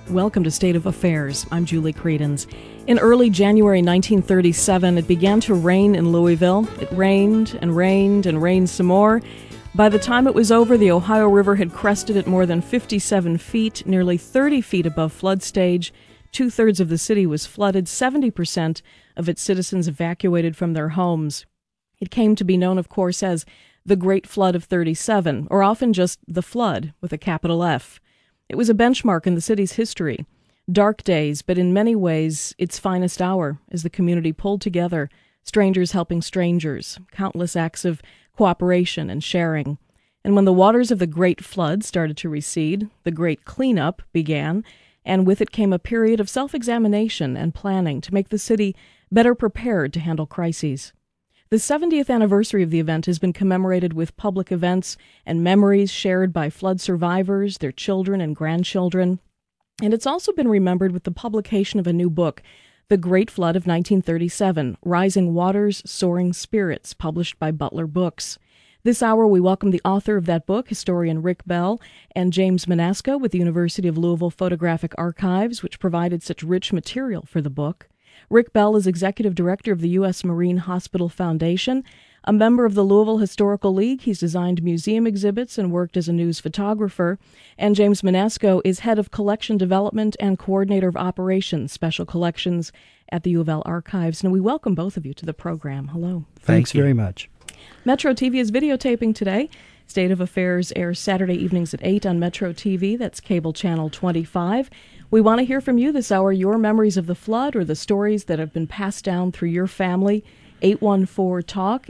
Welcome to State of Affairs. I'm Julie Credens. In early January 1937, it began to rain in Louisville. It rained and rained and rained some more. By the time it was over, the Ohio River had crested at more than 57 feet, nearly 30 feet above flood stage. Two-thirds of the city was flooded. 70% of its citizens evacuated from their homes. It came to be known, of course, as the Great Flood of 37, or often just the Flood with a capital F. It was a benchmark in the city's history. Dark days, but in many ways, its finest hour as the community pulled together, strangers helping strangers, countless acts of cooperation and sharing. And when the waters of the Great Flood started to recede, the Great Cleanup began, and with it came a period of self-examination and planning to make the city better prepared to handle crises. The 70th anniversary of the event has been commemorated with public events and memories shared by flood survivors, their children and grandchildren. And it's also been remembered with the publication of a new book, The Great Flood of 1937, Rising Waters, Soaring Spirits, published by Butler Books. This hour, we welcome the author of that book, historian Rick Bell, and James Manasco with the University of Louisville Photographic Archives, which provided such rich material for the book. Rick Bell is executive director of the U.S. Marine Hospital Foundation. A member of the Louisville Historical League, he's designed museum exhibits and worked as a news photographer. And James Manasco is head of collection development and coordinator of operations, special collections at the U of L Archives. And we welcome both of you to the program. Hello. Thanks very much. Metro TV is videotaping today. State of Affairs airs Saturday evenings at 8 on Metro TV. That's cable channel 25. We want to hear from you this hour, your memories of the flood or the stories that have been passed down through your family. 814-TALK,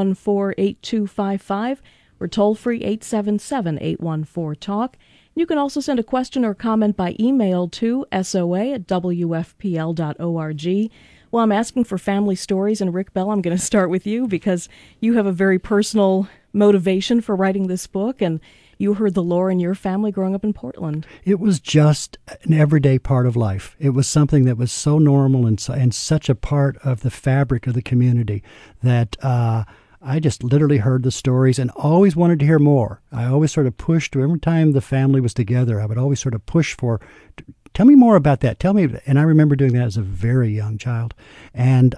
814-8255, or toll-free 877-814-TALK. You can also send a question or comment by email to soa@wfpl.org. Well, I'm asking for family stories, and Rick Bell, I'm going to start with you because you have a very personal motivation for writing this book, and you heard the lore in your family growing up in Portland. It was just an everyday part of life. It was something that was so normal and such a part of the fabric of the community that I just literally heard the stories and always wanted to hear more. I always sort of pushed, every time the family was together, I would always sort of push for, tell me more about that. Tell me. And I remember doing that as a very young child. And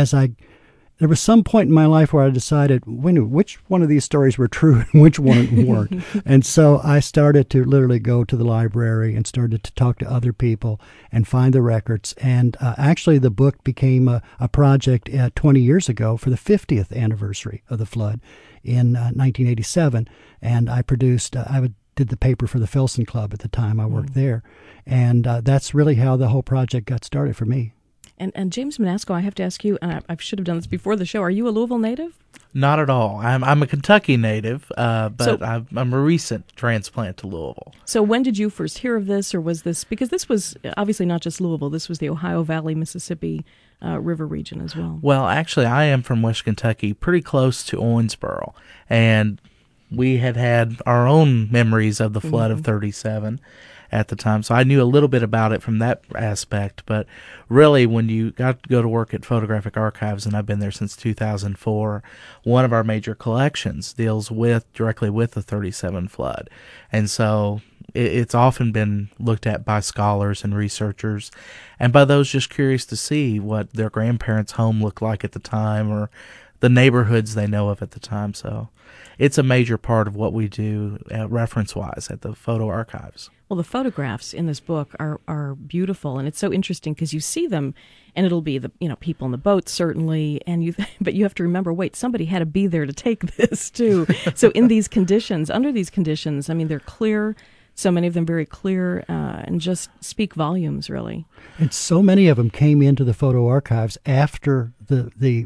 there was some point in my life where I decided which one of these stories were true and which one weren't. And so I started to literally go to the library and started to talk to other people and find the records. And actually the book became a project 20 years ago for the 50th anniversary of the flood in 1987. And I produced, did the paper for the Filson Club at the time. I worked there. And that's really how the whole project got started for me. And James Manasco, I have to ask you, and I should have done this before the show, are you a Louisville native? Not at all. I'm a Kentucky native, but I'm a recent transplant to Louisville. So when did you first hear of this, or was this, because this was obviously not just Louisville, this was the Ohio Valley, Mississippi River region as well? Well, actually, I am from West Kentucky, pretty close to Owensboro, and we had our own memories of the flood of 37 at the time, so I knew a little bit about it from that aspect. But really, when you got to go to work at Photographic Archives, and I've been there since 2004, one of our major collections deals directly with the 37 flood. And so it's often been looked at by scholars and researchers, and by those just curious to see what their grandparents' home looked like at the time, or the neighborhoods they know of at the time. So it's a major part of what we do reference-wise at the photo archives. Well, the photographs in this book are beautiful, and it's so interesting because you see them, and it'll be the people in the boat certainly, but you have to remember, wait, somebody had to be there to take this too. So in these conditions, under these conditions, I mean, they're clear. So many of them very clear and just speak volumes, really. And so many of them came into the photo archives after the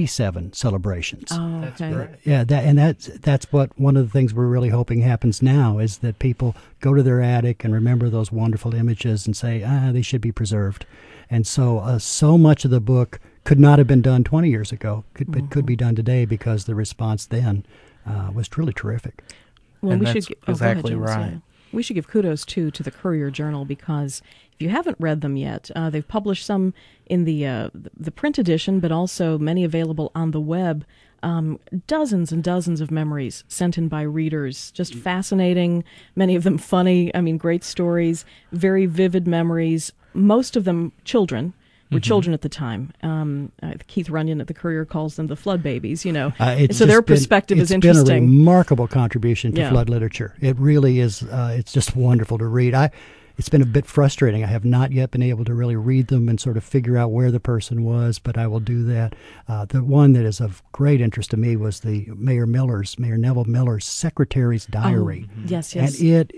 87 celebrations. Oh, okay. That's great. Yeah, that's what one of the things we're really hoping happens now is that people go to their attic and remember those wonderful images and say, they should be preserved. And so so much of the book could not have been done 20 years ago, but could be done today because the response then was truly terrific. Well, and we that's should exactly go ahead, James, right. yeah. We should give kudos, too, to the Courier-Journal, because if you haven't read them yet, they've published some in the print edition, but also many available on the web. Dozens and dozens of memories sent in by readers. Just fascinating, many of them funny. I mean, great stories, very vivid memories, most of them children. Were children at the time. Keith Runyon at the Courier calls them the flood babies, so their perspective is interesting. It's been a remarkable contribution to flood literature. It really is. It's just wonderful to read. It's been a bit frustrating. I have not yet been able to really read them and sort of figure out where the person was, but I will do that. The one that is of great interest to me was the Mayor Neville Miller's secretary's diary. Yes. And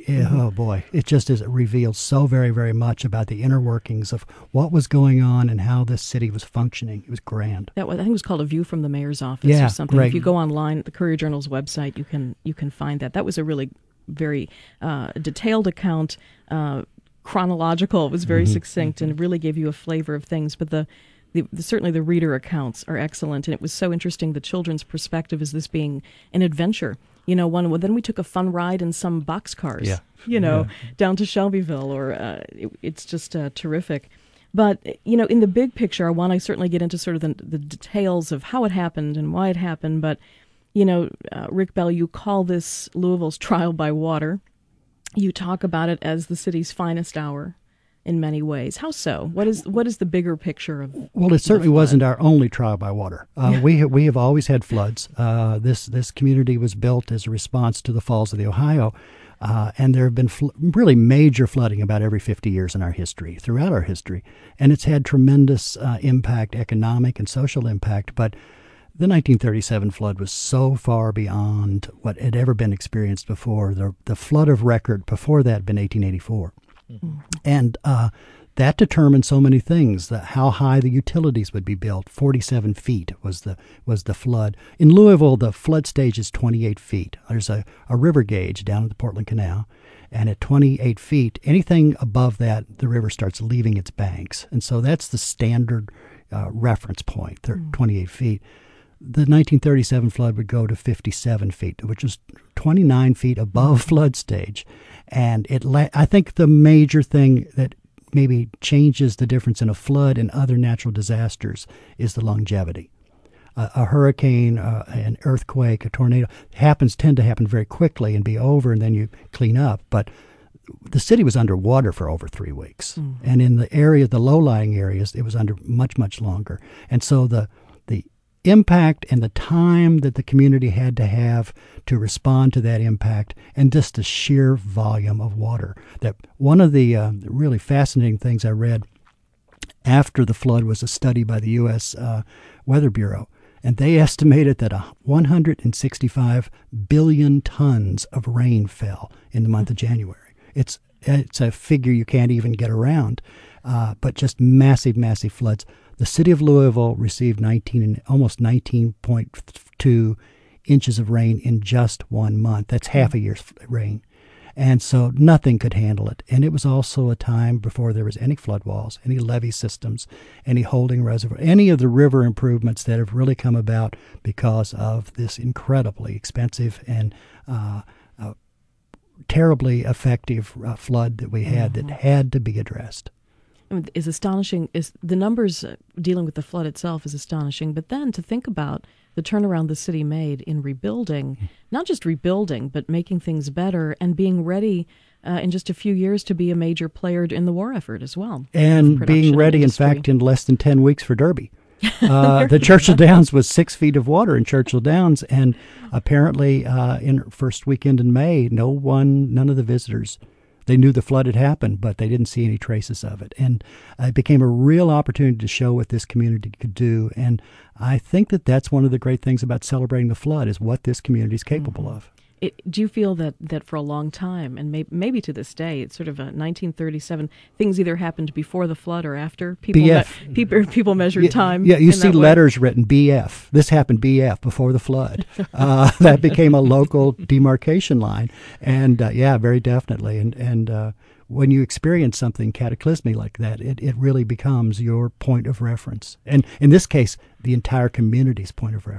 it just reveals so very, very much about the inner workings of what was going on and how this city was functioning. It was grand. I think it was called A View from the Mayor's Office or something. Right. If you go online at the Courier-Journal's website, you can find that. That was a really very detailed account, chronological. It was very succinct and really gave you a flavor of things. But certainly the reader accounts are excellent, and it was so interesting. The children's perspective is this being an adventure. Then we took a fun ride in some boxcars. Down to Shelbyville, or it's just terrific. But in the big picture, I want to certainly get into sort of the details of how it happened and why it happened. But Rick Bell, you call this Louisville's trial by water. You talk about it as the city's finest hour in many ways. How so? What is the bigger picture of? Well, it certainly wasn't our only trial by water. We have always had floods. This community was built as a response to the falls of the Ohio, and there have been really major flooding about every 50 years in our history, throughout our history, and it's had tremendous impact, economic and social impact, but the 1937 flood was so far beyond what had ever been experienced before. The flood of record before that had been 1884. And that determined so many things, how high the utilities would be built. 47 feet was the flood. In Louisville, the flood stage is 28 feet. There's a river gauge down at the Portland Canal, and at 28 feet, anything above that, the river starts leaving its banks. And so that's the standard reference point, 28 feet. The 1937 flood would go to 57 feet, which is 29 feet above flood stage. And I think the major thing that maybe changes the difference in a flood and other natural disasters is the longevity. A hurricane, an earthquake, a tornado tend to happen very quickly and be over, and then you clean up. But the city was underwater for over 3 weeks. And in the low-lying areas, it was under much, much longer. And so the impact and the time that the community had to have to respond to that impact, and just the sheer volume of water. That one of the really fascinating things I read after the flood was a study by the U.S. Weather Bureau, and they estimated that 165 billion tons of rain fell in the month of January. It's a figure you can't even get around, but just massive, massive floods. The city of Louisville received almost 19.2 inches of rain in just 1 month. That's half a year's rain. And so nothing could handle it. And it was also a time before there was any flood walls, any levee systems, any holding reservoir, any of the river improvements that have really come about because of this incredibly expensive and terribly effective flood that we had that had to be addressed. Is astonishing. Is the numbers dealing with the flood itself is astonishing, but then to think about the turnaround the city made in rebuilding, not just rebuilding, but making things better and being ready in just a few years to be a major player in the war effort as well. And being ready, in fact, in less than 10 weeks for Derby. The Churchill Downs was 6 feet of water in Churchill Downs, and apparently in first weekend in May, none of the visitors. They knew the flood had happened, but they didn't see any traces of it. And it became a real opportunity to show what this community could do. And I think that's one of the great things about celebrating the flood is what this community is capable of. Do you feel that for a long time, and maybe to this day, it's sort of a 1937, things either happened before the flood or after? People measured time. Yeah, you see letters written BF. This happened BF, before the flood. That became a local demarcation line. And very definitely. And when you experience something cataclysmic like that, it really becomes your point of reference. And in this case, the entire community's point of reference.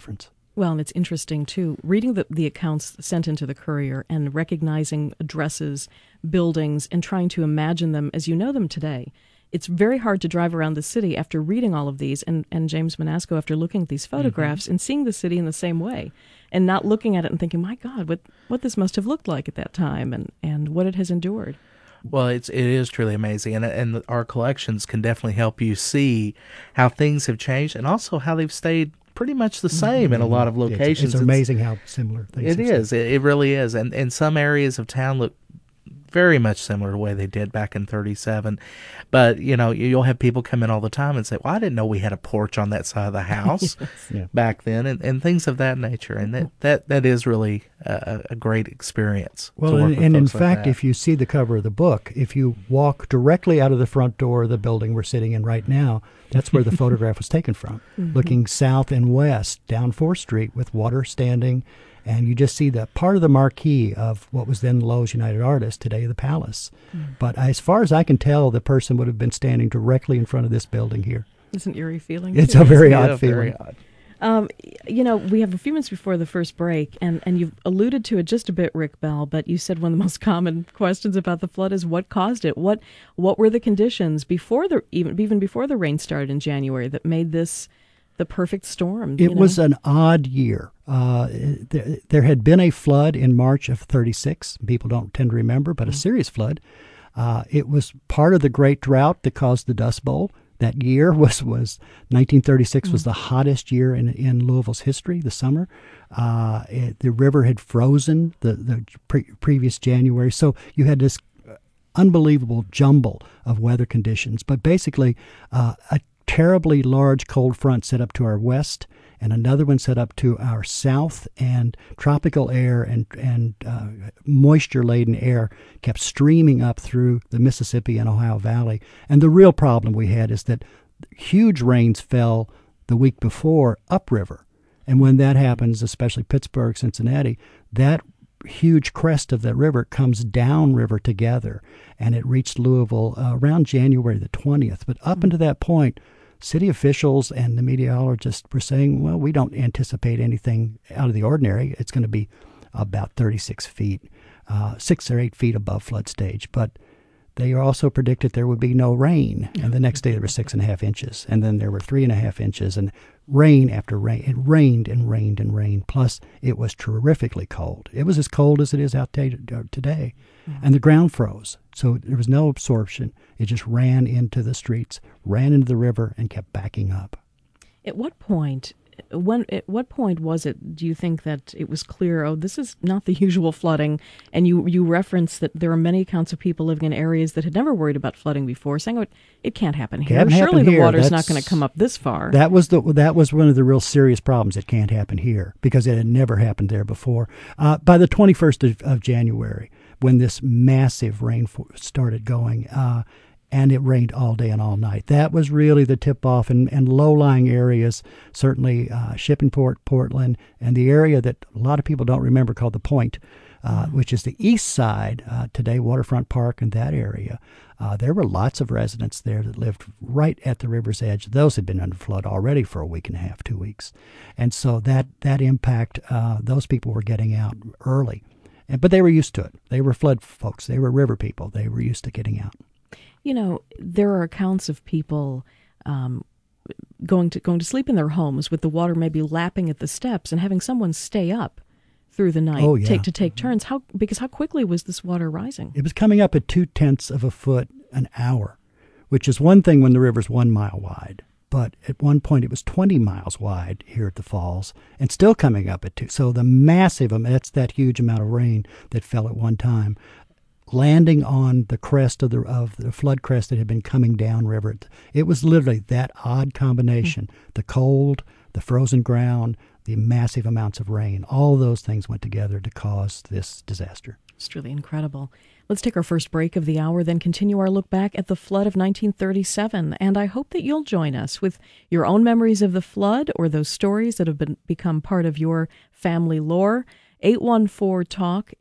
Well, and it's interesting, too, reading the accounts sent into the Courier and recognizing addresses, buildings, and trying to imagine them as you know them today. It's very hard to drive around the city after reading all of these, and James Manasco after looking at these photographs and seeing the city in the same way, and not looking at it and thinking, my God, what this must have looked like at that time and what it has endured. Well, it is truly amazing, and our collections can definitely help you see how things have changed and also how they've stayed pretty much the same in a lot of locations. It's amazing how similar things it is. It really is. And some areas of town look very much similar to the way they did back in 37. But, you'll have people come in all the time and say, well, I didn't know we had a porch on that side of the house back then, and things of that nature. And that is really a great experience. Well, and in fact, if you see the cover of the book, if you walk directly out of the front door of the building we're sitting in right now, that's where the photograph was taken from, looking south and west down 4th Street with water standing. And you just see the part of the marquee of what was then Lowe's United Artists, today the Palace. But as far as I can tell, the person would have been standing directly in front of this building here. It's an eerie feeling. It's a very odd feeling. Very odd. We have a few minutes before the first break, and you've alluded to it just a bit, Rick Bell, but you said one of the most common questions about the flood is what caused it? What were the conditions before even before the rain started in January that made this the perfect storm? It was an odd year. There had been a flood in March of 36. People don't tend to remember, but a serious flood. It was part of the Great Drought that caused the Dust Bowl. That year was 1936 was the hottest year in Louisville's history, the summer. The river had frozen the previous January. So you had this unbelievable jumble of weather conditions. But basically, a terribly large cold front set up to our west, and another one set up to our south, and tropical air and moisture-laden air kept streaming up through the Mississippi and Ohio Valley. And the real problem we had is that huge rains fell the week before upriver. And when that happens, especially Pittsburgh, Cincinnati, that huge crest of that river comes downriver together, and it reached Louisville around January the 20th. But up until that point, city officials and the meteorologists were saying, well, we don't anticipate anything out of the ordinary. It's going to be about 36 feet, 6 or 8 feet above flood stage. But they also predicted there would be no rain. And the next day there were 6.5 inches. And then there were 3.5 inches. And rain after rain. It rained and rained and rained. Plus, it was terrifically cold. It was as cold as it is out today. And the ground froze. So there was no absorption. It just ran into the streets, ran into the river, and kept backing up. At what point was it, do you think, that it was clear, this is not the usual flooding? And you referenced that there are many accounts of people living in areas that had never worried about flooding before, saying, it can't happen here. Surely the water's not going to come up this far. That was one of the real serious problems. It can't happen here because it had never happened there before. By the 21st of January, when this massive rain started going, and it rained all day and all night. That was really the tip-off, and low-lying areas, certainly Shippingport, Portland, and the area that a lot of people don't remember called the Point, which is the east side, today Waterfront Park and that area. There were lots of residents there that lived right at the river's edge. Those had been under flood already for a week and a half, 2 weeks. And so that impact, those people were getting out early. But they were used to it. They were flood folks. They were river people. They were used to getting out. There are accounts of people going to sleep in their homes with the water maybe lapping at the steps and having someone stay up through the night to take turns. Because how quickly was this water rising? It was coming up at 0.2 of a foot an hour, which is one thing when the river's 1 mile wide. But at one point it was 20 miles wide here at the falls and still coming up at 2. So the massive, that's that huge amount of rain that fell at one time, landing on the crest of the flood crest that had been coming down river. It was literally that odd combination, the cold, the frozen ground, the massive amounts of rain. All those things went together to cause this disaster. It's truly incredible. Let's take our first break of the hour, then continue our look back at the flood of 1937. And I hope that you'll join us with your own memories of the flood or those stories that have become part of your family lore. 814-TALK,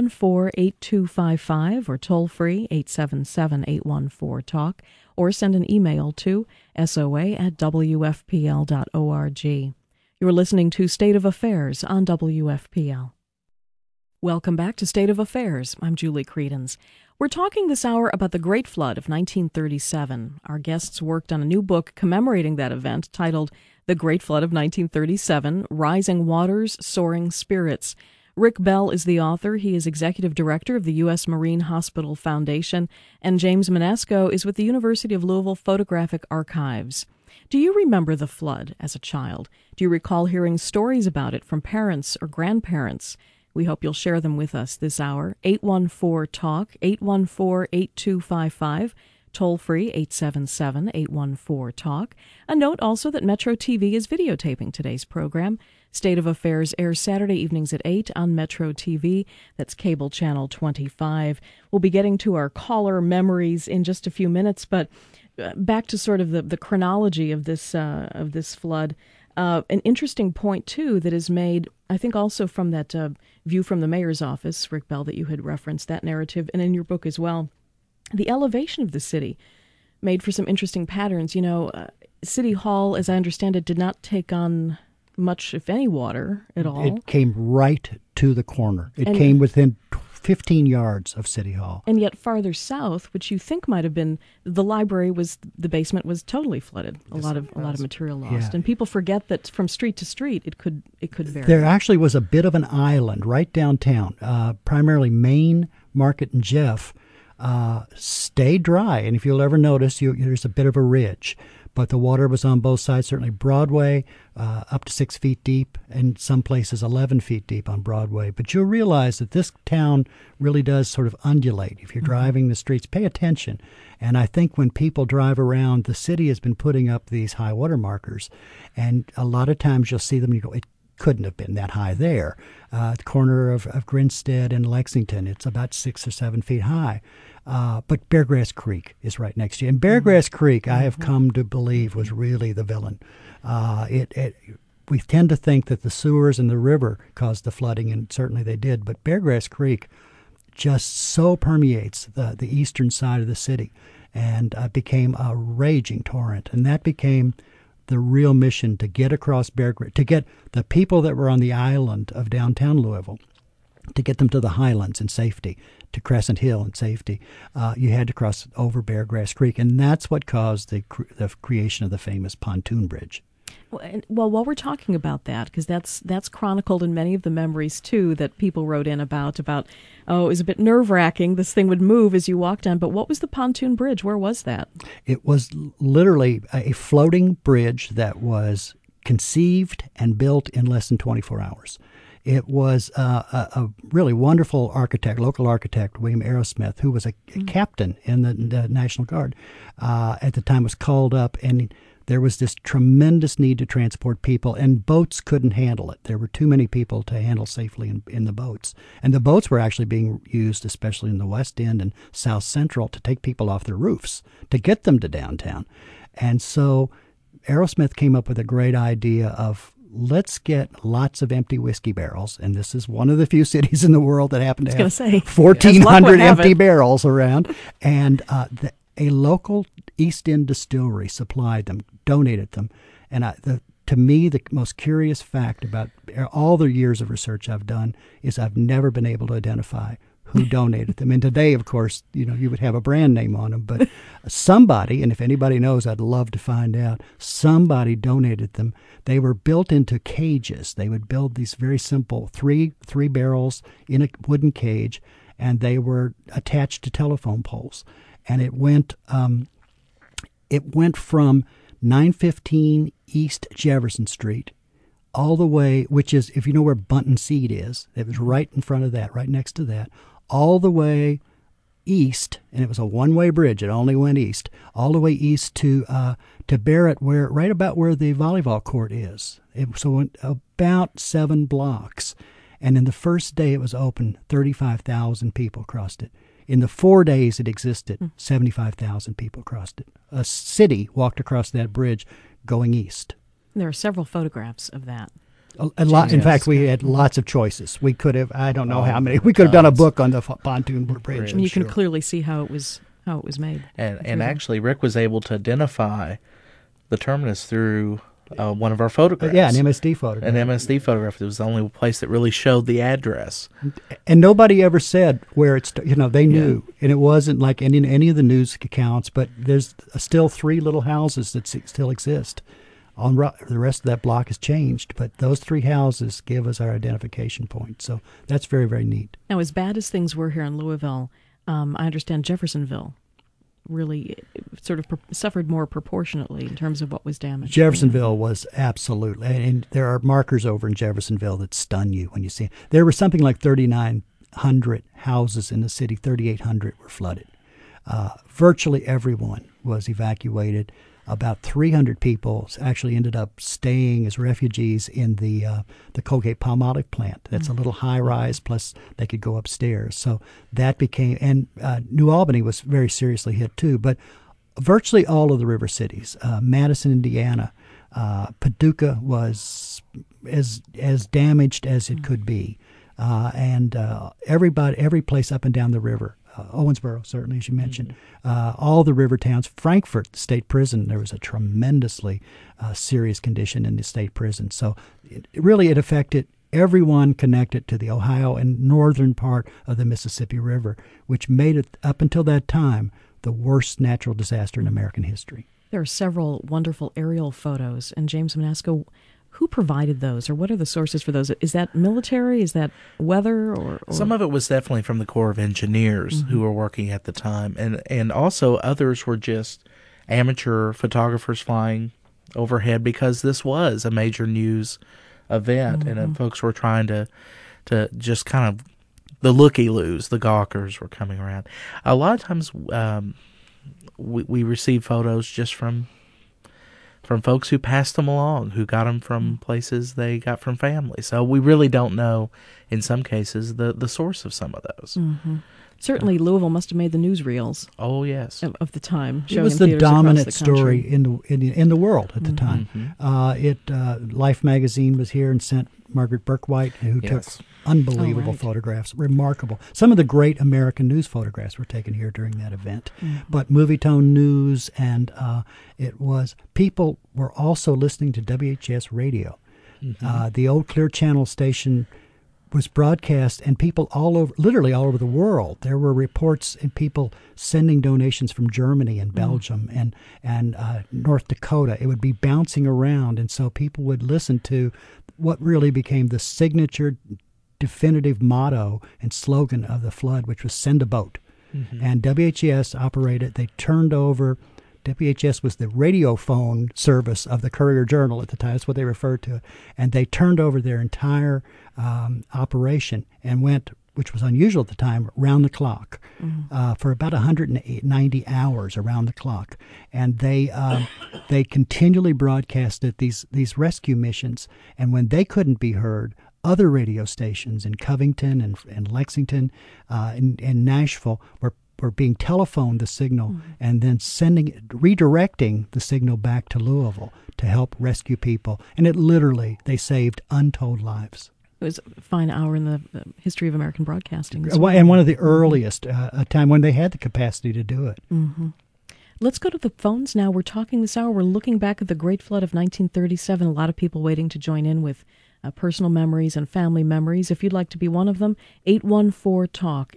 814-8255, or toll-free 877-814-TALK, or send an email to soa@wfpl.org. You're listening to State of Affairs on WFPL. Welcome back to State of Affairs. I'm Julie Credens. We're talking this hour about the Great Flood of 1937. Our guests worked on a new book commemorating that event titled The Great Flood of 1937, Rising Waters, Soaring Spirits. Rick Bell is the author. He is executive director of the U.S. Marine Hospital Foundation, and James Manasco is with the University of Louisville Photographic Archives. Do you remember the flood as a child? Do you recall hearing stories about it from parents or grandparents? We hope you'll share them with us this hour. 814-TALK, 814-8255, toll-free 877-814-TALK. A note also that Metro TV is videotaping today's program. State of Affairs airs Saturday evenings at 8 on Metro TV. That's cable channel 25. We'll be getting to our caller memories in just a few minutes, but back to sort of the chronology of this flood. An interesting point, too, that is made, I think, also from that view from the mayor's office, Rick Bell, that you had referenced, that narrative, and in your book as well. The elevation of the city made for some interesting patterns. You know, City Hall, as I understand it, did not take on much, if any, water at all. It came right to the corner. It came within 15 yards of City Hall. And yet farther south, which you think might have been, the library was, the basement was totally flooded. A lot of material lost. Yeah. And people forget that from street to street it could vary. There actually was a bit of an island right downtown, primarily Main, Market, and Jeff, stayed dry. And if you'll ever notice, there's a bit of a ridge. But the water was on both sides, certainly Broadway, up to 6 feet deep, and some places 11 feet deep on Broadway. But you'll realize that this town really does sort of undulate. If you're driving the streets, pay attention. And I think when people drive around, the city has been putting up these high water markers. And a lot of times you'll see them and you go, it couldn't have been that high there. At the corner of Grinstead and Lexington, it's about 6 or 7 feet high. But Beargrass Creek is right next to you. And Beargrass Creek, I have come to believe, was really the villain. We tend to think that the sewers and the river caused the flooding, and certainly they did. But Beargrass Creek just so permeates the eastern side of the city and became a raging torrent. And that became the real mission, to get across Beargrass, to get the people that were on the island of downtown Louisville, to get them to the Highlands in safety, to Crescent Hill in safety. You had to cross over Beargrass Creek, and that's what caused the creation of the famous pontoon bridge. Well, while we're talking about that, because that's chronicled in many of the memories, too, that people wrote in about, it was a bit nerve-wracking, this thing would move as you walked on, but what was the pontoon bridge? Where was that? It was literally a floating bridge that was conceived and built in less than 24 hours. It was a really wonderful architect, local architect, William Arrowsmith, who was a captain in the National Guard at the time, was called up, and there was this tremendous need to transport people, and boats couldn't handle it. There were too many people to handle safely in the boats. And the boats were actually being used, especially in the West End and South Central, to take people off their roofs, to get them to downtown. And so Arrowsmith came up with a great idea of, let's get lots of empty whiskey barrels, and this is one of the few cities in the world that happen to have 1,400 empty barrels around, and a local East End distillery supplied them, donated them, and to me, the most curious fact about all the years of research I've done is I've never been able to identify who donated them. And today, of course, you would have a brand name on them, but somebody, and if anybody knows, I'd love to find out, somebody donated them. They were built into cages. They would build these very simple three barrels in a wooden cage, and they were attached to telephone poles. And it went from 915 East Jefferson Street all the way, which is, if you know where Bunton Seed is, it was right in front of that, right next to that, all the way east, and it was a one-way bridge. It only went east, all the way east to Barrett, right about where the volleyball court is. So it went about 7 blocks. And in the first day it was open, 35,000 people crossed it. In the 4 days it existed, 75,000 people crossed it. A city walked across that bridge going east. There are several photographs of that. A lot. In fact, we had lots of choices. We could have, I don't know how many. We could have done a book on the pontoon bridge. And you can clearly see how it was made. And actually, Rick was able to identify the terminus through one of our photographs. Yeah, an MSD photograph. An MSD photograph. It was the only place that really showed the address. And nobody ever said where it's, they knew. And it wasn't like any of the news accounts, but there's still 3 little houses that still exist. The rest of that block has changed, but those 3 houses give us our identification point. So that's very, very neat. Now, as bad as things were here in Louisville, I understand Jeffersonville really sort of suffered more proportionately in terms of what was damaged. Jeffersonville was absolutely, and there are markers over in Jeffersonville that stun you when you see it. There were something like 3,900 houses in the city, 3,800 were flooded. Virtually everyone was evacuated. About 300 people actually ended up staying as refugees in the Colgate-Palmolive plant. That's a little high-rise, plus they could go upstairs. So that became, and New Albany was very seriously hit too, but virtually all of the river cities, Madison, Indiana, Paducah was as damaged as it could be. And every place up and down the river. Owensboro, certainly, as you mentioned. All the river towns. Frankfort, the state prison, there was a tremendously serious condition in the state prison. So it affected everyone connected to the Ohio and northern part of the Mississippi River, which made it, up until that time, the worst natural disaster in American history. There are several wonderful aerial photos. And James Manasco, who provided those, or what are the sources for those? Is that military? Is that weather? Or? Some of it was definitely from the Corps of Engineers who were working at the time, and also others were just amateur photographers flying overhead because this was a major news event, and folks were trying to just kind of the looky-loos, the gawkers were coming around. A lot of times, we receive photos just from folks who passed them along, who got them from places they got from family. So we really don't know, in some cases, the source of some of those. Certainly, Louisville must have made the newsreels. Oh, yes. Of the time. It was the dominant story in the world at the time. Life magazine was here and sent Margaret Burkwhite, who took unbelievable photographs, remarkable. Some of the great American news photographs were taken here during that event. But Movietone News, and people were also listening to WHS radio. The old Clear Channel station was broadcast, and people literally all over the world. There were reports and people sending donations from Germany and Belgium and North Dakota. It would be bouncing around, and so people would listen to what really became the signature, definitive motto and slogan of the flood, which was "Send a boat." And WHS operated. They turned over. WHS was the radiophone service of the Courier-Journal at the time. That's what they referred to it. And they turned over their entire operation and went, which was unusual at the time, round the clock for about 190 hours around the clock. And they continually broadcasted these rescue missions. And when they couldn't be heard, other radio stations in Covington and Lexington and Nashville were being telephoned the signal and then redirecting the signal back to Louisville to help rescue people. And they saved untold lives. It was a fine hour in the history of American broadcasting. And one of the earliest, a time when they had the capacity to do it. Let's go to the phones now. We're talking this hour. We're looking back at the Great Flood of 1937. A lot of people waiting to join in with personal memories and family memories. If you'd like to be one of them, 814-TALK,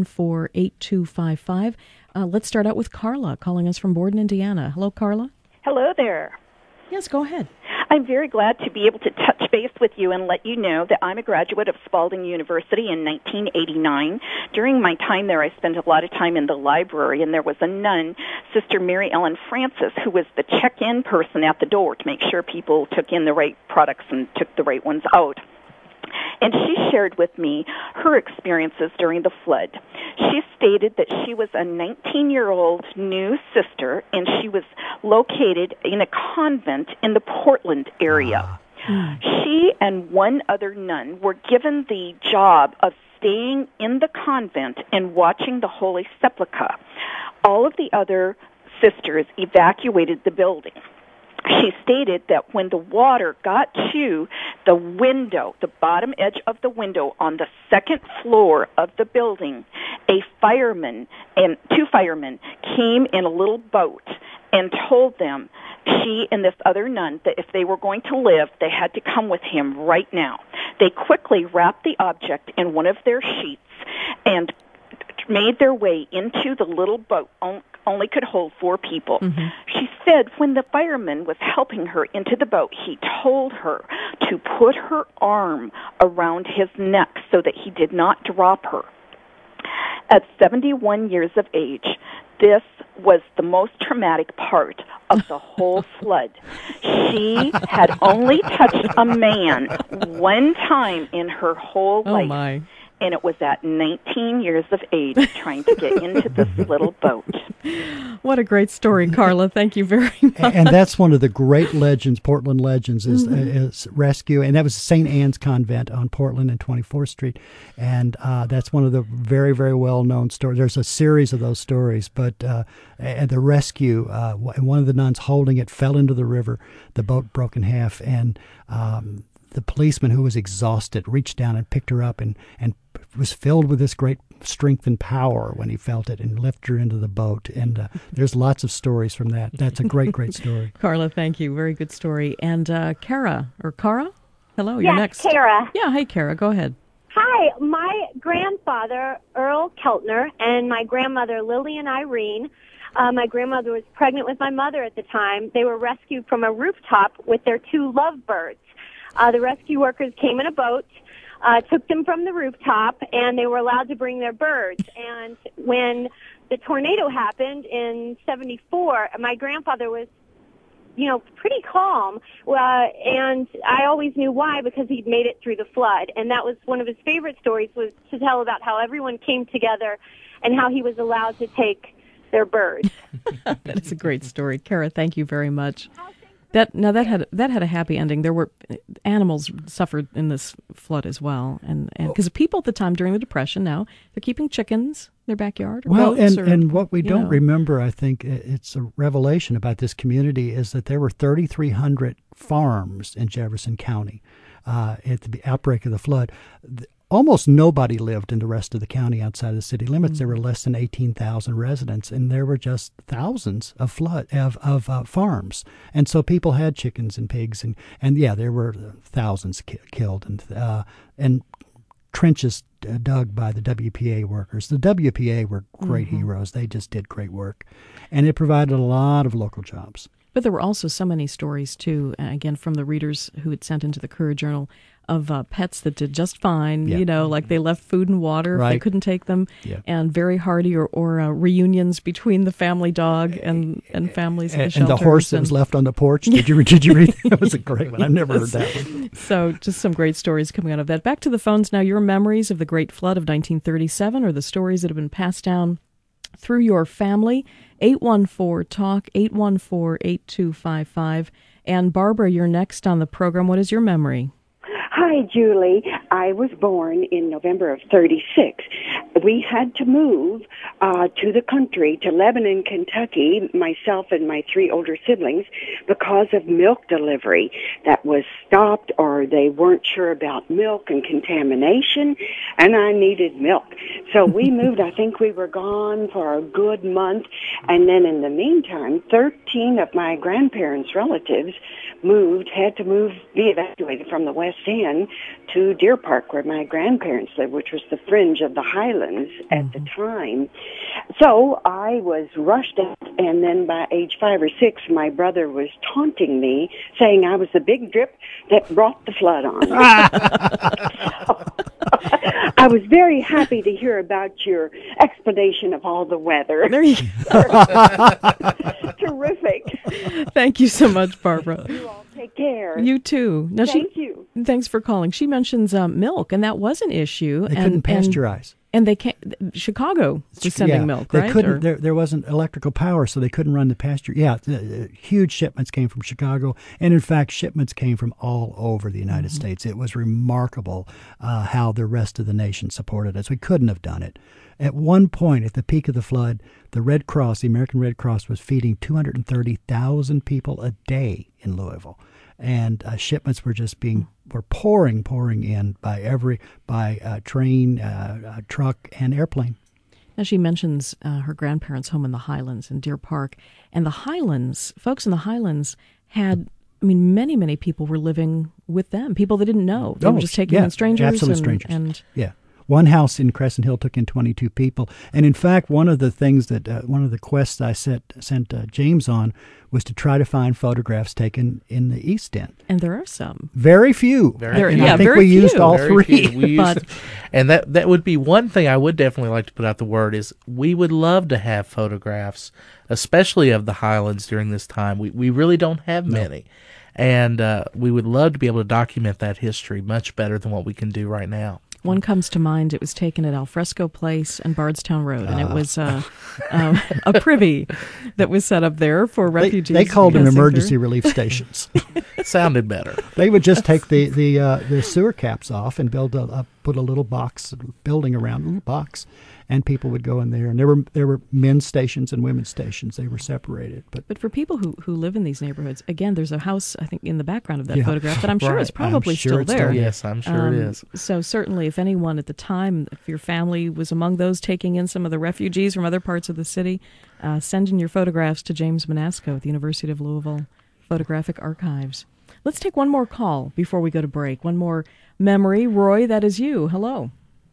814-8255. Let's start out with Carla calling us from Borden, Indiana. Hello, Carla. Hello there. Yes, go ahead. I'm very glad to be able to touch base with you and let you know that I'm a graduate of Spalding University in 1989. During my time there, I spent a lot of time in the library, and there was a nun, Sister Mary Ellen Francis, who was the check-in person at the door to make sure people took in the right products and took the right ones out. And she shared with me her experiences during the flood. She stated that she was a 19-year-old new sister, and she was located in a convent in the Portland area. She and one other nun were given the job of staying in the convent and watching the Holy Sepulchre. All of the other sisters evacuated the building. She stated that when the water got to the window, the bottom edge of the window on the second floor of the building, a fireman and two firemen came in a little boat and told them she and this other nun that if they were going to live, they had to come with him right now. They quickly wrapped the object in one of their sheets and made their way into the little boat. Only could hold 4 people. Mm-hmm. She said when the fireman was helping her into the boat, he told her to put her arm around his neck so that he did not drop her. At 71 years of age, this was the most traumatic part of the whole flood. She had only touched a man one time in her whole life. My. And it was at 19 years of age trying to get into this little boat. What a great story, Carla. Thank you very much. And that's one of the great legends, Portland legends, is rescue. And that was St. Anne's Convent on Portland and 24th Street. And that's one of the very, very well-known stories. There's a series of those stories. But and the rescue, one of the nuns holding it fell into the river. The boat broke in half. And the policeman, who was exhausted, reached down and picked her up and was filled with this great strength and power when he felt it and lifted her into the boat. And there's lots of stories from that. That's a great, great story. Carla, thank you. Very good story. And Cara? Hello, yes, you're next. Cara. Yeah, hey, Cara, go ahead. Hi, my grandfather, Earl Keltner, and my grandmother, Lillian Irene. My grandmother was pregnant with my mother at the time. They were rescued from a rooftop with their 2 lovebirds. The rescue workers came in a boat, took them from the rooftop, and they were allowed to bring their birds. And when the tornado happened in 74, my grandfather was, pretty calm. And I always knew why, because he'd made it through the flood. And that was one of his favorite stories, was to tell about how everyone came together and how he was allowed to take their birds. That is a great story. Cara, thank you very much. That had a happy ending. There were animals suffered in this flood as well, and because people at the time during the Depression, now they're keeping chickens in their backyard. Or and what we don't remember, I think it's a revelation about this community, is that there were 3,300 farms in Jefferson County at the outbreak of the flood. Almost nobody lived in the rest of the county outside the city limits. There were less than 18,000 residents, and there were just thousands of farms. And so people had chickens and pigs, and there were thousands killed, and trenches dug by the WPA workers. The WPA were great heroes. They just did great work, and it provided a lot of local jobs. But there were also so many stories, too, again, from the readers who had sent into the Courier-Journal of pets that did just fine, like they left food and water if they couldn't take them, and very hearty or reunions between the family dog and families at the shelters. And the horse that was left on the porch. Did you read that? That was a great one. I've never heard that one. So just some great stories coming out of that. Back to the phones now. Your memories of the Great Flood of 1937 or the stories that have been passed down through your family. 814-TALK, 814-8255. And Barbara, you're next on the program. What is your memory? Hi, Julie. I was born in November of 36. We had to move to the country, to Lebanon, Kentucky, myself and my 3 older siblings, because of milk delivery that was stopped, or they weren't sure about milk and contamination, and I needed milk. So we moved. I think we were gone for a good month, and then in the meantime, 13 of my grandparents' relatives had to be evacuated from the West End to Deer Park, where my grandparents lived, which was the fringe of the Highlands at the time. So I was rushed out, and then by age 5 or 6, my brother was taunting me, saying I was the big drip that brought the flood on. I was very happy to hear about your explanation of all the weather. There you go. Terrific. Thank you so much, Barbara. You all take care. You too. Now, Thank you. Thanks for calling. She mentions milk, and that was an issue. They couldn't pasteurize. And they can't. Chicago was sending milk, they right? Couldn't. There wasn't electrical power, so they couldn't run the pasture. Yeah, huge shipments came from Chicago, and in fact, shipments came from all over the United States. It was remarkable how the rest of the nation supported us. We couldn't have done it. At one point, at the peak of the flood, the Red Cross, the American Red Cross, was feeding 230,000 people a day in Louisville, and shipments were just pouring in by train, truck, and airplane. As she mentions her grandparents' home in the Highlands in Deer Park. And the Highlands, folks in the Highlands had, many, many people were living with them, people they didn't know. They were just taking in strangers. Absolute strangers. Yeah. One house in Crescent Hill took in 22 people. And in fact, one of the things that, one of the quests I sent James on was to try to find photographs taken in the East End. And there are some. Very few. I think we used all three. And that would be one thing I would definitely like to put out the word is we would love to have photographs, especially of the Highlands during this time. We really don't have many. And we would love to be able to document that history much better than what we can do right now. One comes to mind. It was taken at Alfresco Place and Bardstown Road, and it was a privy that was set up there for refugees. They called them emergency relief stations. Sounded better. They would just take the sewer caps off and put a little building around a little box, and people would go in there. And there were men's stations and women's stations. They were separated. But for people who live in these neighborhoods, again, there's a house, I think, in the background of that photograph that I'm sure is probably still there. Yes, I'm sure it is. So certainly, if anyone at the time, if your family was among those taking in some of the refugees from other parts of the city, send in your photographs to James Manasco at the University of Louisville Photographic Archives. Let's take one more call before we go to break. One more memory. Roy, that is you. Hello.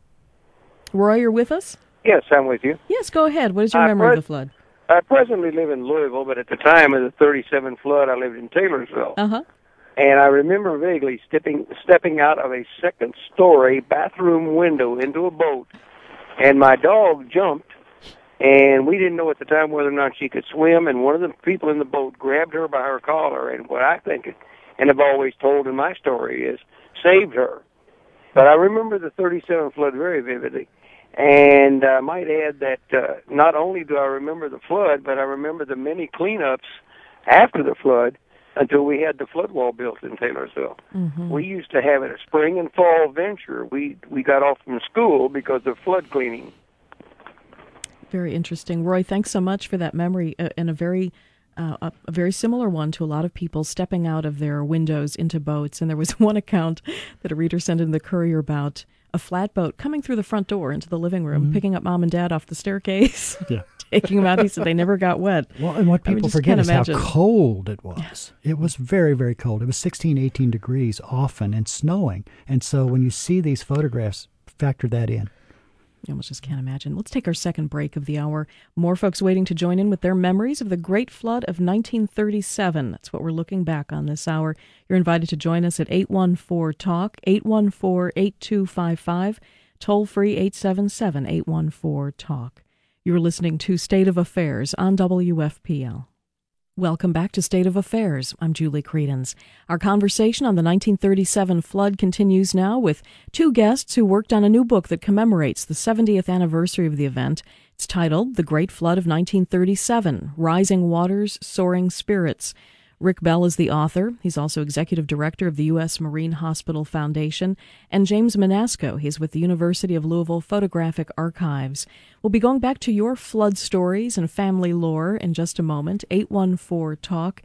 Roy, you're with us? Yes, I'm with you. Yes, go ahead. What is your memory of the flood? I presently live in Louisville, but at the time of the 37 flood, I lived in Taylorsville. Uh-huh. And I remember vaguely stepping out of a second-story bathroom window into a boat, and my dog jumped, and we didn't know at the time whether or not she could swim, and one of the people in the boat grabbed her by her collar, and what I think, and have always told in my story, is saved her. But I remember the 37 flood very vividly. And I might add that not only do I remember the flood, but I remember the many cleanups after the flood until we had the flood wall built in Taylorsville. Mm-hmm. We used to have it a spring and fall venture. We got off from school because of flood cleaning. Very interesting. Roy, thanks so much for that memory, and a very similar one to a lot of people stepping out of their windows into boats. And there was one account that a reader sent in the Courier about a flatboat coming through the front door into the living room, picking up Mom and Dad off the staircase, taking them out. He said they never got wet. Well, and what people forget is how cold it was. Yeah. It was very, very cold. It was 16, 18 degrees often and snowing. And so when you see these photographs, factor that in. You almost just can't imagine. Let's take our second break of the hour. More folks waiting to join in with their memories of the Great Flood of 1937. That's what we're looking back on this hour. You're invited to join us at 814-TALK, 814-8255, toll-free 877-814-TALK. You're listening to State of Affairs on WFPL. Welcome back to State of Affairs. I'm Julie Credens. Our conversation on the 1937 flood continues now with two guests who worked on a new book that commemorates the 70th anniversary of the event. It's titled The Great Flood of 1937, Rising Waters, Soaring Spirits. Rick Bell is the author. He's also executive director of the U.S. Marine Hospital Foundation. And James Manasco, he's with the University of Louisville Photographic Archives. We'll be going back to your flood stories and family lore in just a moment. 814-TALK,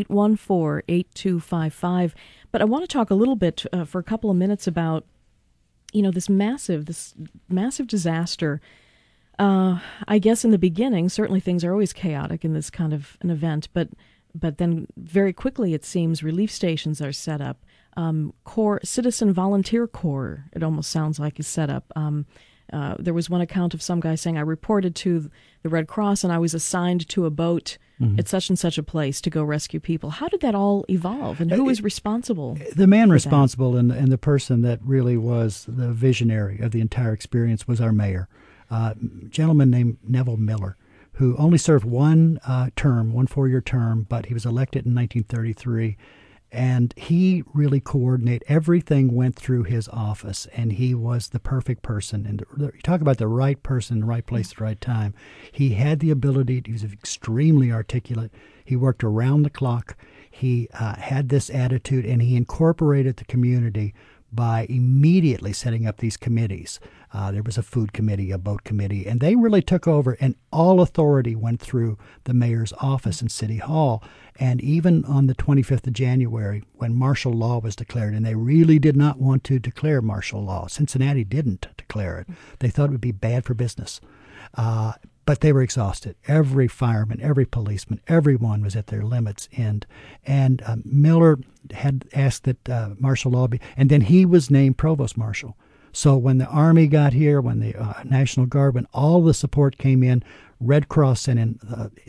814-8255. But I want to talk a little bit for a couple of minutes about, this massive disaster. I guess in the beginning, certainly things are always chaotic in this kind of an event, but then very quickly, it seems, relief stations are set up. Citizen Volunteer Corps, it almost sounds like, is set up. There was one account of some guy saying, I reported to the Red Cross and I was assigned to a boat at such and such a place to go rescue people. How did that all evolve, and who was responsible? The man responsible and the person that really was the visionary of the entire experience was our mayor, a gentleman named Neville Miller, who only served one 4-year term, but he was elected in 1933. And he really coordinated. Everything went through his office, and he was the perfect person. And you talk about the right person in the right place at the right time. He had the ability. He was extremely articulate. He worked around the clock. He had this attitude, and he incorporated the community by immediately setting up these committees. There was a food committee, a boat committee, and they really took over, and all authority went through the mayor's office in City Hall. And even on the 25th of January, when martial law was declared, and they really did not want to declare martial law, Cincinnati didn't declare it. They thought it would be bad for business. But they were exhausted. Every fireman, every policeman, everyone was at their limits' end. And Miller had asked that martial law be, and then he was named provost marshal. So when the Army got here, when the National Guard, when all the support came in, Red Cross sent in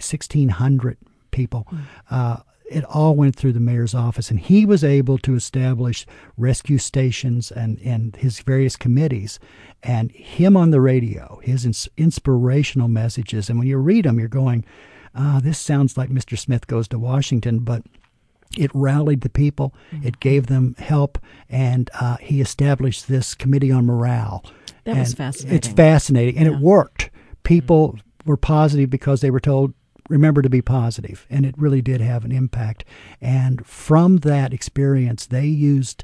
1,600 people. It all went through the mayor's office, and he was able to establish rescue stations and his various committees. And him on the radio, his inspirational messages. And when you read them, you're going, this sounds like Mr. Smith Goes to Washington, but it rallied the people, it gave them help, and he established this committee on morale. That was fascinating. It's fascinating, and it worked. People were positive because they were told, remember to be positive, and it really did have an impact. And from that experience, they used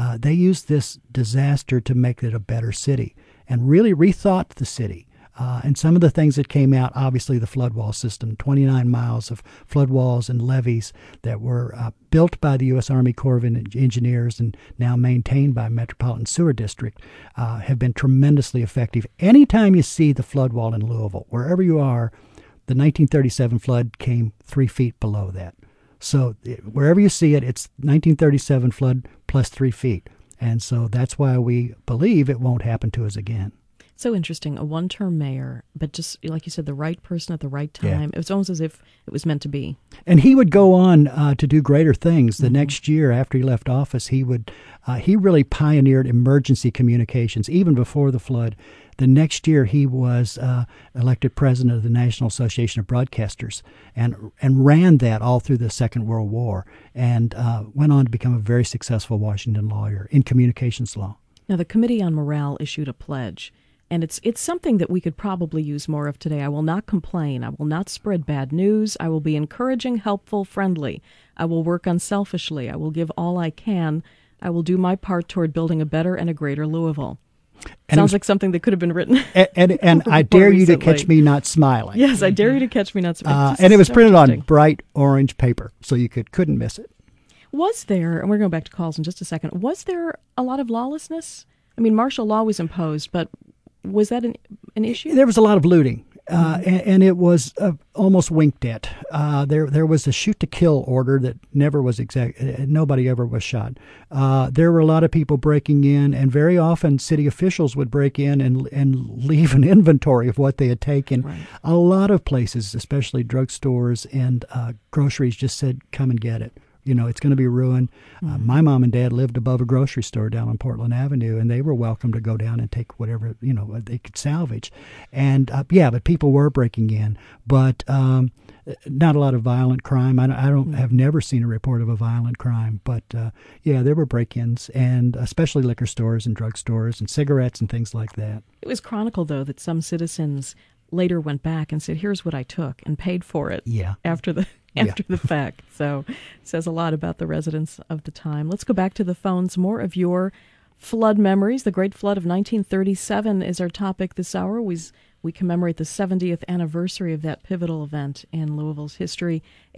this disaster to make it a better city and really rethought the city. And some of the things that came out, obviously the flood wall system, 29 miles of flood walls and levees that were built by the U.S. Army Corps of Engineers and now maintained by Metropolitan Sewer District, have been tremendously effective. Anytime you see the flood wall in Louisville, wherever you are, the 1937 flood came 3 feet below that. So wherever you see it, it's 1937 flood plus 3 feet. And so that's why we believe it won't happen to us again. So interesting. A one-term mayor, but just like you said, the right person at the right time. Yeah. It was almost as if it was meant to be. And he would go on to do greater things. The next year after he left office, he really pioneered emergency communications even before the flood. The next year, he was elected president of the National Association of Broadcasters and ran that all through the Second World War and went on to become a very successful Washington lawyer in communications law. Now, the Committee on Morale issued a pledge, and it's something that we could probably use more of today. I will not complain. I will not spread bad news. I will be encouraging, helpful, friendly. I will work unselfishly. I will give all I can. I will do my part toward building a better and a greater Louisville. Sounds like something that could have been written. And I dare you to catch me not smiling. Yes, I dare you to catch me not smiling. And it was printed on bright orange paper, so you couldn't miss it. Was there, and we're going back to calls in just a second, was there a lot of lawlessness? I mean, martial law was imposed, but was that an issue? There was a lot of looting. And it was almost winked at. There was a shoot-to-kill order that never was nobody ever was shot. There were a lot of people breaking in, and very often city officials would break in and leave an inventory of what they had taken. Right. A lot of places, especially drugstores and groceries, just said, come and get it. You know, it's going to be ruined. My mom and dad lived above a grocery store down on Portland Avenue, and they were welcome to go down and take whatever, they could salvage. And, but people were breaking in. But not a lot of violent crime. Have never seen a report of a violent crime. But, there were break-ins, and especially liquor stores and drugstores and cigarettes and things like that. It was chronicled, though, that some citizens later went back and said, here's what I took, and paid for it after the fact. So it says a lot about the residents of the time. Let's go back to the phones. More of your flood memories. The Great Flood of 1937 is our topic this hour. We commemorate the 70th anniversary of that pivotal event in Louisville's history.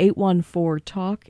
814-TALK,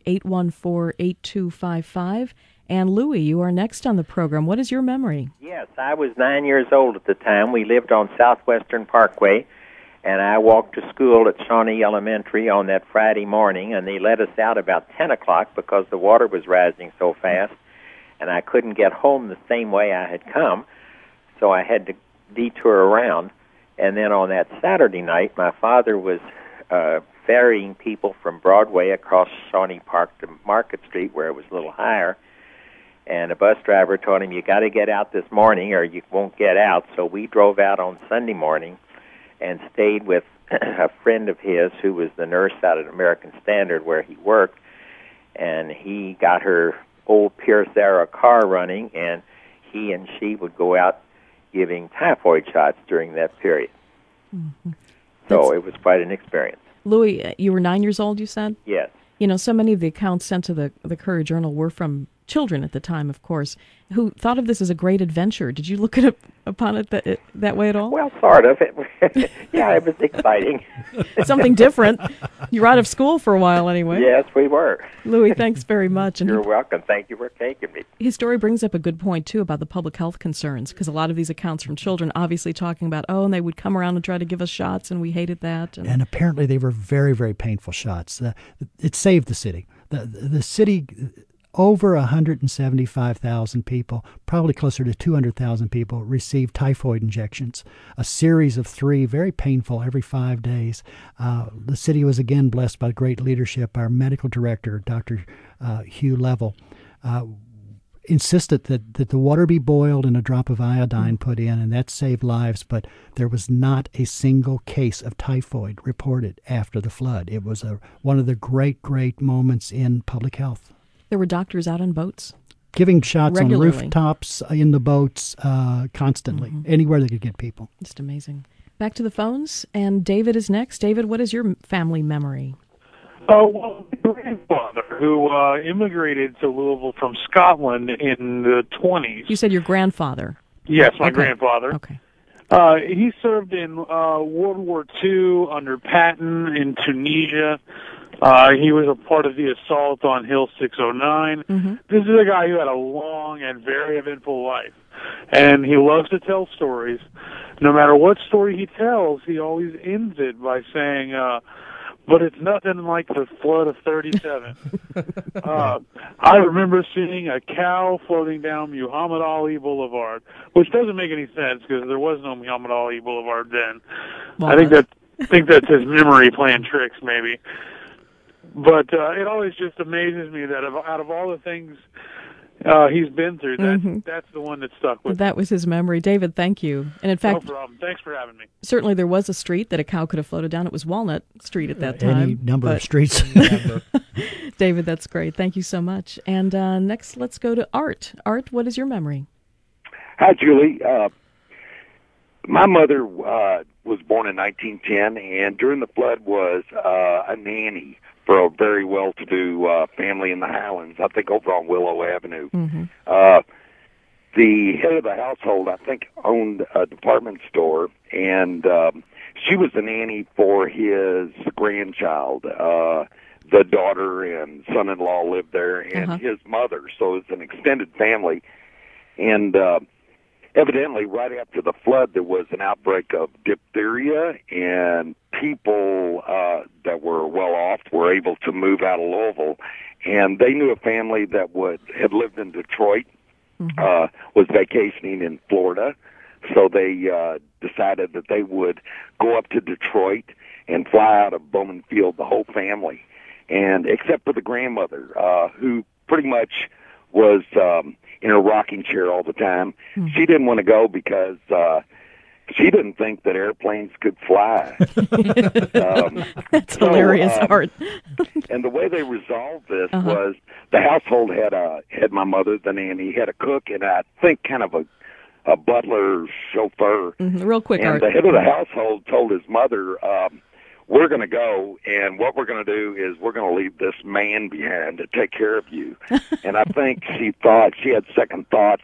814-8255. And Louis, you are next on the program. What is your memory? Yes, I was 9 years old at the time. We lived on Southwestern Parkway, and I walked to school at Shawnee Elementary on that Friday morning, and they let us out about 10 o'clock because the water was rising so fast, and I couldn't get home the same way I had come, so I had to detour around. And then on that Saturday night, my father was ferrying people from Broadway across Shawnee Park to Market Street, where it was a little higher, and a bus driver told him, you got to get out this morning or you won't get out. So we drove out on Sunday morning and stayed with a friend of his who was the nurse out at American Standard where he worked, and he got her old Pierce Arrow car running, and he and she would go out giving typhoid shots during that period. Mm-hmm. So it was quite an experience. Louis, you were 9 years old, you said? Yes. So many of the accounts sent to the Courier Journal were from children at the time, of course, who thought of this as a great adventure. Did you look upon it that way at all? Well, sort of. Yeah, it was exciting. Something different. You're out of school for a while anyway. Yes, we were. Louis, thanks very much. And you're welcome. Thank you for taking me. His story brings up a good point, too, about the public health concerns, because a lot of these accounts from children obviously talking about, and they would come around and try to give us shots, and we hated that. And apparently they were very, very painful shots. It saved the city. The city, over 175,000 people, probably closer to 200,000 people, received typhoid injections, a series of 3, very painful, every 5 days. The city was again blessed by great leadership. Our medical director, Dr. Hugh Level, insisted that the water be boiled and a drop of iodine put in, and that saved lives, but there was not a single case of typhoid reported after the flood. It was one of the great, great moments in public health. There were doctors out on boats? Giving shots regularly. On rooftops, in the boats, constantly, anywhere they could get people. Just amazing. Back to the phones, and David is next. David, what is your family memory? Well, my grandfather, who immigrated to Louisville from Scotland in the 20s. You said your grandfather? Yes, my grandfather. Okay. He served in World War II under Patton in Tunisia. He was a part of the assault on Hill 609. Mm-hmm. This is a guy who had a long and very eventful life, and he loves to tell stories. No matter what story he tells, he always ends it by saying, but it's nothing like the flood of 37. I remember seeing a cow floating down Muhammad Ali Boulevard, which doesn't make any sense because there was no Muhammad Ali Boulevard then. Well, I think that's his memory playing tricks, maybe. But it always just amazes me that out of all the things he's been through, that's the one that stuck with me. That was his memory. David, thank you. And in fact, no problem. Thanks for having me. Certainly there was a street that a cow could have floated down. It was Walnut Street at that time. Any number of streets. David, that's great. Thank you so much. And next, let's go to Art. Art, what is your memory? Hi, Julie. My mother was born in 1910, and during the flood was a nanny for a very well-to-do family in the Highlands, I think over on Willow Avenue. Mm-hmm. The head of the household, I think, owned a department store, and she was the nanny for his grandchild. The daughter and son-in-law lived there, and his mother, so it was an extended family. And evidently, right after the flood, there was an outbreak of diphtheria, and people that were well off were able to move out of Louisville. And they knew a family that had lived in Detroit, was vacationing in Florida. So they decided that they would go up to Detroit and fly out of Bowman Field, the whole family, and except for the grandmother, who pretty much was in a rocking chair all the time. Mm-hmm. She didn't want to go because she didn't think that airplanes could fly. That's hilarious, Art. And the way they resolved this was the household had my mother, the nanny, had a cook, and I think kind of a butler, chauffeur. Real quick, and Art. The head of the household told his mother, we're going to go, and what we're going to do is we're going to leave this man behind to take care of you. And I think she thought, she had second thoughts,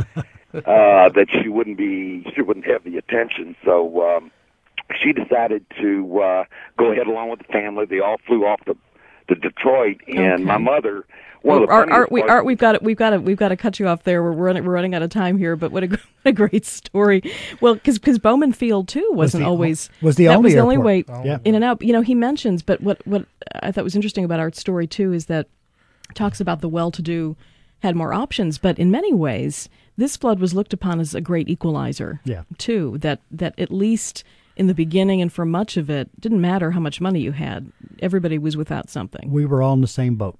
that she wouldn't have the attention. So she decided to go ahead along with the family. They all flew off to Detroit, and my mother. Art, we've got to cut you off there. We're running out of time here. But what a great story. Well, because Bowman Field too was the only way in and out. You know, he mentions. But what I thought was interesting about Art's story too is that it talks about the well-to-do had more options, but in many ways, this flood was looked upon as a great equalizer. Too. That at least in the beginning and for much of it, didn't matter how much money you had. Everybody was without something. We were all in the same boat.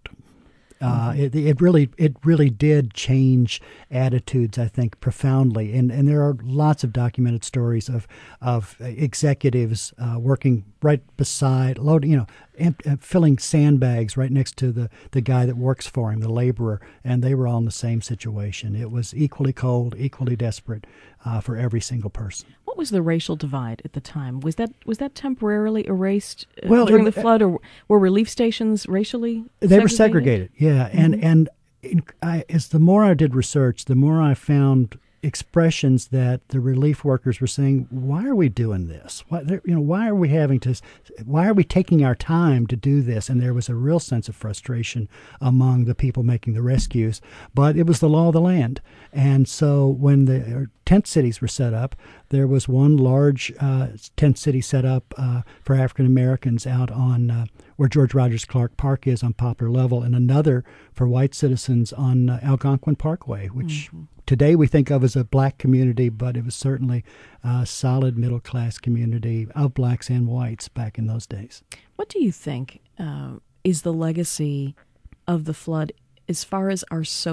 It really did change attitudes, I think, profoundly. And there are lots of documented stories of executives working right beside, filling sandbags right next to the guy that works for him, the laborer, and they were all in the same situation. It was equally cold, equally desperate for every single person. What was the racial divide at the time? Was that temporarily erased during the flood, or were relief stations racially segregated? They were segregated, yeah. And as the more I did research, the more I found expressions that the relief workers were saying, why are we doing this? Why are we taking our time to do this? And there was a real sense of frustration among the people making the rescues, but it was the law of the land. And so when the tent cities were set up, there was one large tent city set up for African Americans out on where George Rogers Clark Park is on Poplar Level, and another for white citizens on Algonquin Parkway, which today we think of as a black community, but it was certainly a solid middle-class community of blacks and whites back in those days. What do you think is the legacy of the flood as far as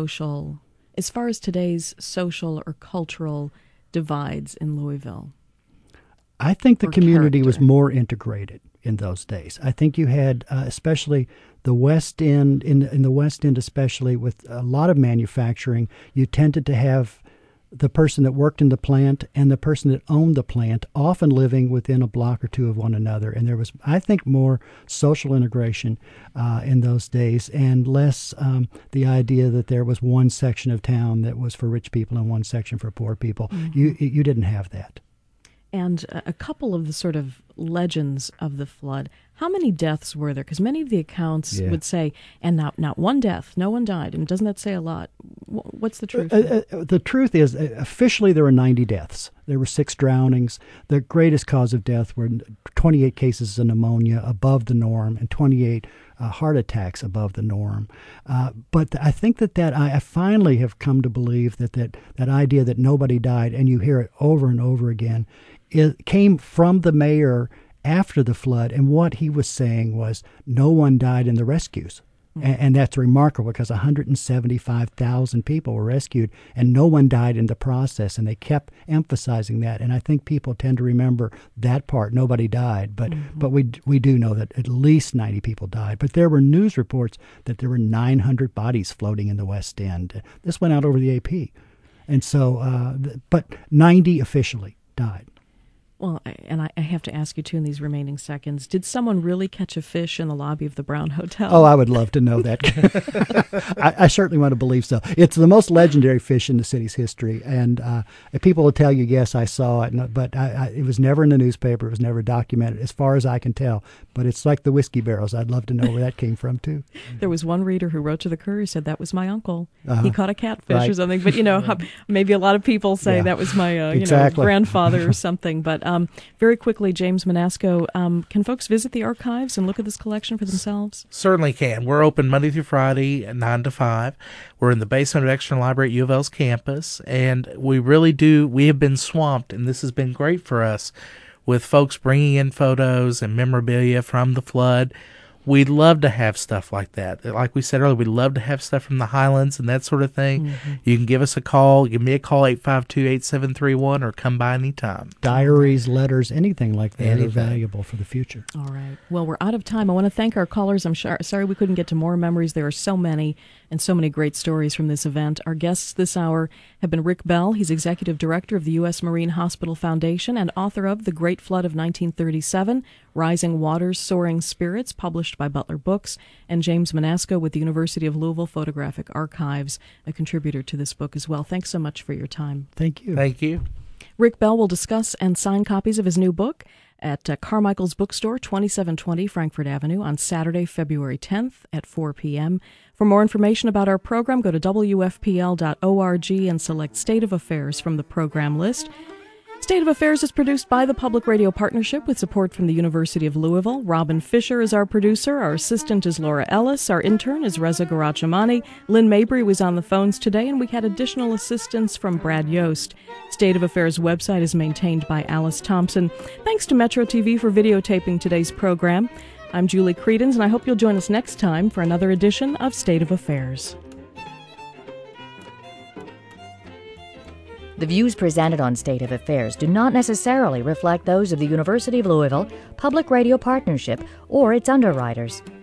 today's social or cultural divides in Louisville? I think the community was more integrated in those days. I think you had, especially the West End, in the West End especially, with a lot of manufacturing, you tended to have the person that worked in the plant and the person that owned the plant often living within a block or two of one another. And there was, I think, more social integration in those days, and less the idea that there was one section of town that was for rich people and one section for poor people. You didn't have that. And a couple of the sort of legends of the flood, how many deaths were there? Because many of the accounts would say, and not one death, no one died. And doesn't that say a lot? What's the truth? The truth is, officially there were 90 deaths. There were 6 drownings. The greatest cause of death were 28 cases of pneumonia above the norm and 28 heart attacks above the norm. But I think that I finally have come to believe that idea that nobody died, and you hear it over and over again, it came from the mayor after the flood, and what he was saying was no one died in the rescues. And that's remarkable, because 175,000 people were rescued and no one died in the process, and they kept emphasizing that. And I think people tend to remember that part, nobody died, but we do know that at least 90 people died. But there were news reports that there were 900 bodies floating in the West End. This went out over the AP. And so, but 90 officially died. Well, and I have to ask you, too, in these remaining seconds, did someone really catch a fish in the lobby of the Brown Hotel? Oh, I would love to know that. I certainly want to believe so. It's the most legendary fish in the city's history, and people will tell you, yes, I saw it, but it was never in the newspaper. It was never documented, as far as I can tell. But it's like the whiskey barrels. I'd love to know where that came from, too. There was one reader who wrote to the Courier, said that was my uncle. He caught a catfish or something. But, maybe a lot of people say that was my grandfather or something. But very quickly, James Manasco, can folks visit the archives and look at this collection for themselves? Certainly can. We're open Monday through Friday at 9 to 5. We're in the basement of External Library at U of L's campus, and we have been swamped, and this has been great for us, with folks bringing in photos and memorabilia from the flood. We'd love to have stuff like that. Like we said earlier, we'd love to have stuff from the Highlands and that sort of thing. You can give us a call. Give me a call, 852-8731, or come by anytime. Diaries, letters, anything like that are valuable for the future. All right. Well, we're out of time. I want to thank our callers. I'm sorry we couldn't get to more memories. There are so many and so many great stories from this event. Our guests this hour have been Rick Bell. He's Executive Director of the U.S. Marine Hospital Foundation and author of The Great Flood of 1937, Rising Waters, Soaring Spirits, published by Butler Books, and James Manasco with the University of Louisville Photographic Archives, a contributor to this book as well. Thanks so much for your time. Thank you. Thank you. Rick Bell will discuss and sign copies of his new book at Carmichael's Bookstore, 2720 Frankfort Avenue, on Saturday, February 10th at 4 p.m. For more information about our program, go to wfpl.org and select State of Affairs from the program list. State of Affairs is produced by the Public Radio Partnership with support from the University of Louisville. Robin Fisher is our producer. Our assistant is Laura Ellis. Our intern is Reza Garachamani. Lynn Mabry was on the phones today, and we had additional assistance from Brad Yost. State of Affairs website is maintained by Alice Thompson. Thanks to Metro TV for videotaping today's program. I'm Julie Credens, and I hope you'll join us next time for another edition of State of Affairs. The views presented on State of Affairs do not necessarily reflect those of the University of Louisville, Public Radio Partnership, or its underwriters.